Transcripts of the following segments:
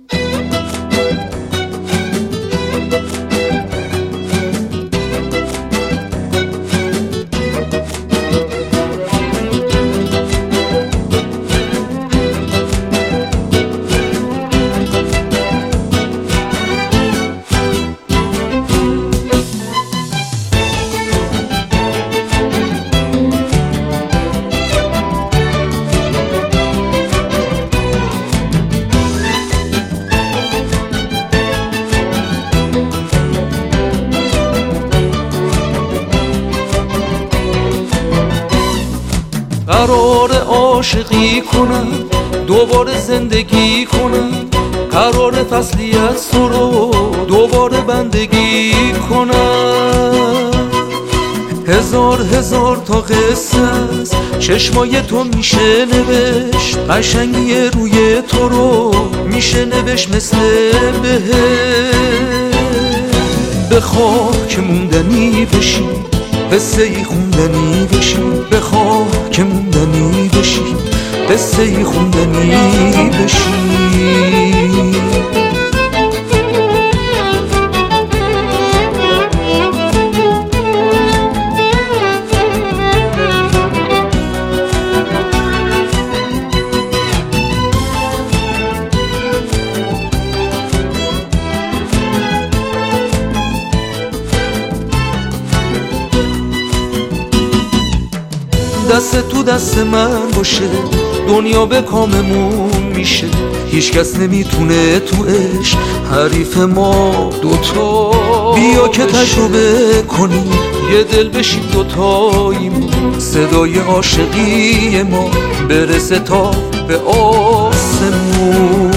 قرار عاشقی کنم، دوباره زندگی کنم، قرار فصلی از تو رو دوباره بندگی کنم. هزار هزار تا قصه است چشمای تو میشه نوشت، قشنگی روی تو رو میشه نوشت مثل بهشت. بخواه که موندنی بشی، قصه ای خوندنی بشی، بخواه که موندنی بشی، قصه ای خوندنی بشی. دست تو دست من باشه، دنیا به کاممون میشه، هیچ کس نمیتونه تو عشق حریف ما دوتا. بیا که تجربه کنیم یه دل بشیم دوتاییمون، صدای عاشقی ما برسه تا به آسمون.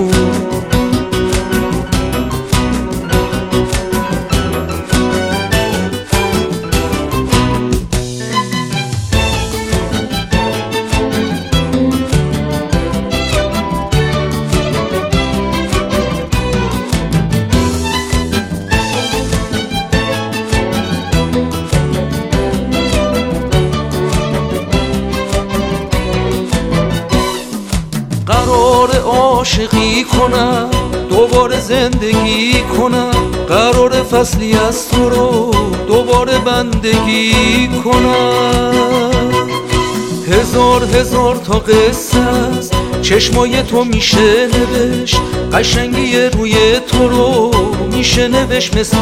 قرار عاشقی کنم، دوباره زندگی کنم، قرار فصلی از تو رو دوباره بندگی کنم. هزار هزار تا قصه است چشمای تو میشه نوشت، قشنگی روی تو رو میشه نوشت مثل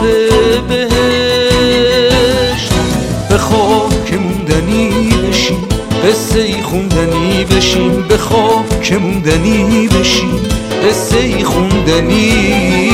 بهشت. بخواه که موندنی بشیم، قصه ای خوندنی بشیم، بخواه که موندنی بشیم، قصه ای خوندنی